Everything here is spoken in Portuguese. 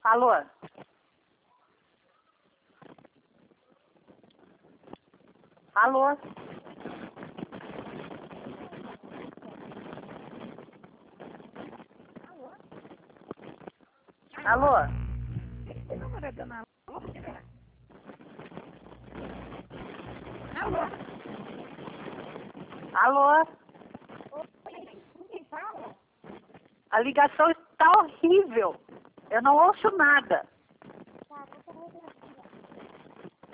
Alô? Alô? Alô? Esse número é dona Lúcia? Alô? Alô? Quem fala? A ligação está horrível. Eu não ouço nada.